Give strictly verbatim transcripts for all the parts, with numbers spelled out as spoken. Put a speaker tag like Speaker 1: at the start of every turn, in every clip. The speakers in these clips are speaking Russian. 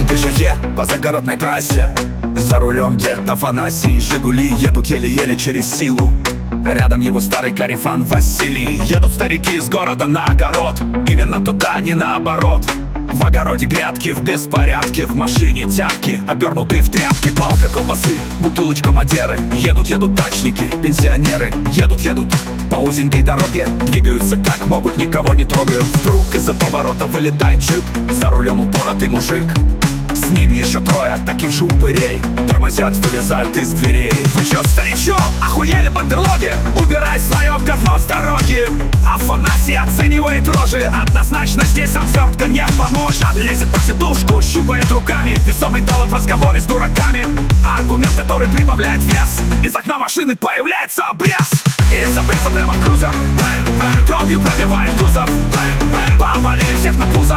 Speaker 1: парень ДЖЖ по загородной трассе. За рулем дед Афанасий, Жигули едут еле-еле через силу. Рядом его старый корефан Василий. Едут старики из города на огород, именно туда, не наоборот. В огороде грядки в беспорядке, в машине тяпки, обернутые в тряпки, палка колбасы, бутылочка Мадеры. Едут, едут дачники, пенсионеры. Едут, едут по узенькой дороге, двигаются как могут, никого не трогают. Вдруг из-за поворота вылетает джип, за рулем упоротый мужик. С ними еще трое таких же упырей, тормозят, вылезают из дверей. Вы чё, старичок, охуели по дороге? Убирай свое говно с дороги. Афанасий оценивает рожи, однозначно здесь отвертка не поможет. Лезет под сидушку, щупает руками, весомый талант в разговоре с дураками. Аргумент, который прибавляет вес, из окна машины появляется обрез. Из обреза прямо крузер, кровью пробивает кузов. Повалили всех на пузо,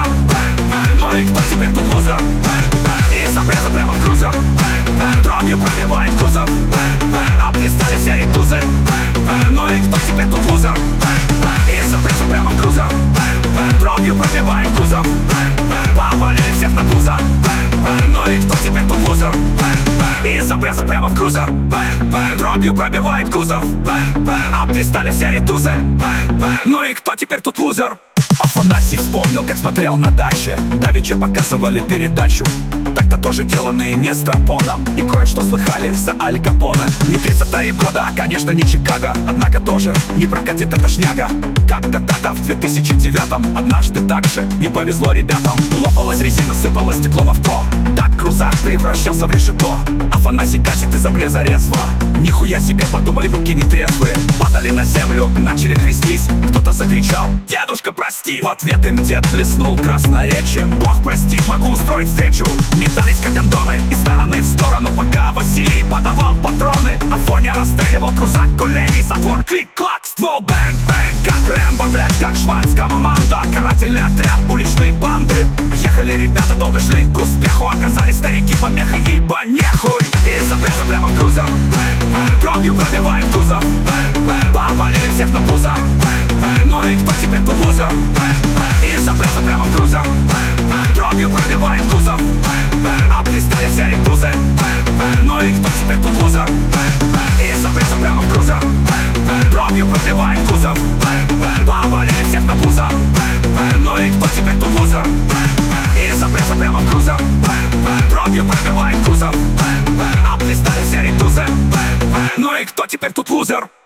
Speaker 1: ну и кто теперь тут лузер? Из обреза прямо крузер, кровью пробивает кузов. Облистали все ритузы, ну и кто теперь тут лузер? Из обреза прямо крузер, кровью пробивает кузов. Повалили всех на пузо, ну и кто теперь тут лузер? Из обреза прямо в крузер, дробью пробивает кузов. Облистали все ритузы, ну и кто теперь тут лузер? Афанасий вспомнил, как смотрел на даче, давеча показывали передачу. Так-то тоже деланные не стропоном, и кое-что слыхали за Аль Капоне. Не тридцатые года, а, конечно, не Чикаго, однако тоже не прокатит эта шняга. Как-то-то в две тысячи девятом однажды так же не повезло ребятам. Лопалась резина, сыпалось стекло в авто, так крузак превращался в решето. Афанасий катит из обреза резво, нихуя себе, подумали, руки не трезвые. Падали на землю, начали трястись, кто-то закричал: «Дедушка, прости!» В ответ им дед плеснул красноречием: «Бог прости, могу устроить встречу». Метались как гондоны из стороны в сторону, пока Василий подавал патроны. Афоня расстреливал крузак кулей, затвор клик-клак, ствол бэнг-бэнг. Как Рэмбо, блядь, как Шварц, команда, карательный отряд, уличные банды. Ехали ребята, долго шли к успеху, оказались старики помехой, ибо нехуй. Из обреза прямо в крузер, кровью пробивает кузов. Повалили всех на пузо, ну и кто теперь тут лузер? Из обреза прямо в крузер, кровью пробивает кузов. Облистали все ритузы, ну и кто теперь тут лузер? Из обреза прямо в крузер, кровью пробивает кузов. Повалили всех на пузо, ну и кто теперь тут лузер? Из обреза прямо в крузер, кровью пробивает кузов. Облистали все ритузы, ну и кто теперь тут лузер?